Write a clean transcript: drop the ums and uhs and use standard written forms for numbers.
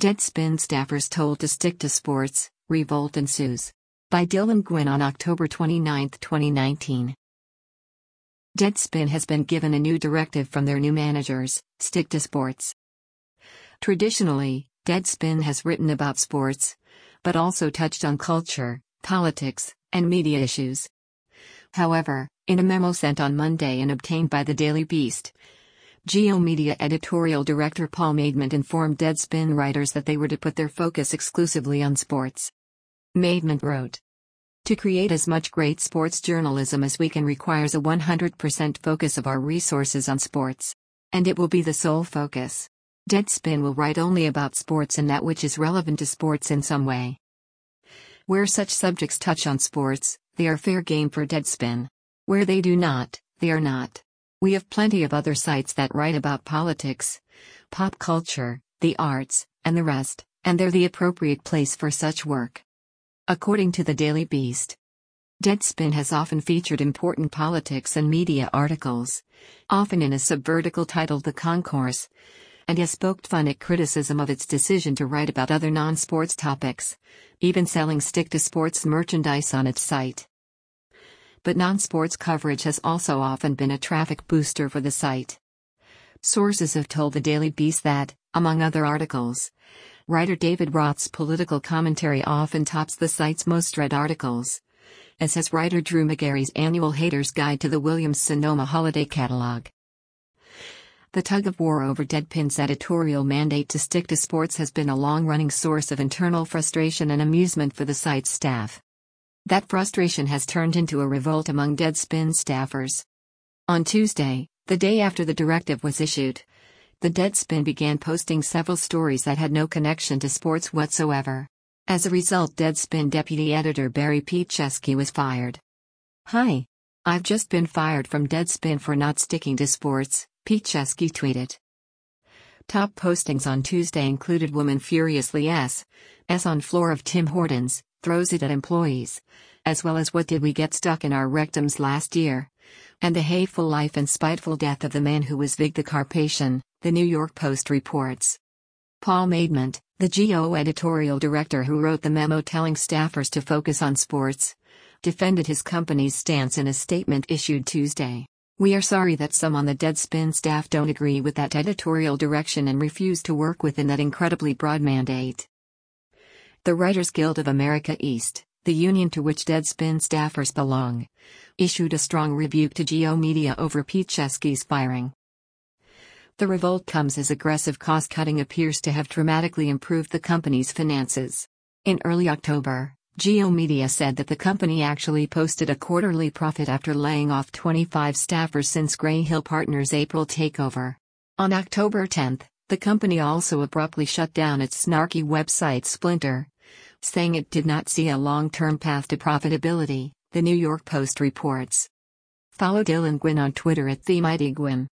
Deadspin staffers told to stick to sports, revolt ensues. By Dylan Gwynn on October 29, 2019. Deadspin has been given a new directive from their new managers: stick to sports. Traditionally, Deadspin has written about sports, but also touched on culture, politics, and media issues. However, in a memo sent on Monday and obtained by the Daily Beast, Geo Media editorial director Paul Maidment informed Deadspin writers that they were to put their focus exclusively on sports. Maidment wrote, "To create as much great sports journalism as we can requires a 100% focus of our resources on sports. And it will be the sole focus. Deadspin will write only about sports and that which is relevant to sports in some way. Where such subjects touch on sports, they are fair game for Deadspin. Where they do not, they are not. We have plenty of other sites that write about politics, pop culture, the arts, and the rest, and they're the appropriate place for such work." According to the Daily Beast, Deadspin has often featured important politics and media articles, often in a subvertical titled The Concourse, and has poked fun at criticism of its decision to write about other non-sports topics, even selling stick-to-sports merchandise on its site. But non-sports coverage has also often been a traffic booster for the site. Sources have told the Daily Beast that, among other articles, writer David Roth's political commentary often tops the site's most read articles, as has writer Drew Magary's annual Hater's Guide to the Williams-Sonoma Holiday Catalog. The tug-of-war over Deadspin's editorial mandate to stick to sports has been a long-running source of internal frustration and amusement for the site's staff. That frustration has turned into a revolt among Deadspin staffers. On Tuesday, the day after the directive was issued, the Deadspin began posting several stories that had no connection to sports whatsoever. As a result, Deadspin deputy editor Barry Piechesky was fired. "Hi. I've just been fired from Deadspin for not sticking to sports," Piechesky tweeted. Top postings on Tuesday included Woman Furiously S on floor of Tim Hortons, throws it at employees, as well as What Did We Get Stuck in Our Rectums Last Year, and the hateful life and spiteful death of the man who was Vig the Carpathian, the New York Post reports. Paul Maidment, the GO editorial director who wrote the memo telling staffers to focus on sports, defended his company's stance in a statement issued Tuesday. "We are sorry that some on the Deadspin staff don't agree with that editorial direction and refuse to work within that incredibly broad mandate." The Writers Guild of America East, the union to which Deadspin staffers belong, issued a strong rebuke to Geo Media over Piechesky's firing. The revolt comes as aggressive cost-cutting appears to have dramatically improved the company's finances. In early October, Geo Media said that the company actually posted a quarterly profit after laying off 25 staffers since Gray Hill Partners' April takeover. On October 10, the company also abruptly shut down its snarky website Splinter, saying it did not see a long-term path to profitability, the New York Post reports. Follow Dylan Gwynn on Twitter at TheMightyGwynn.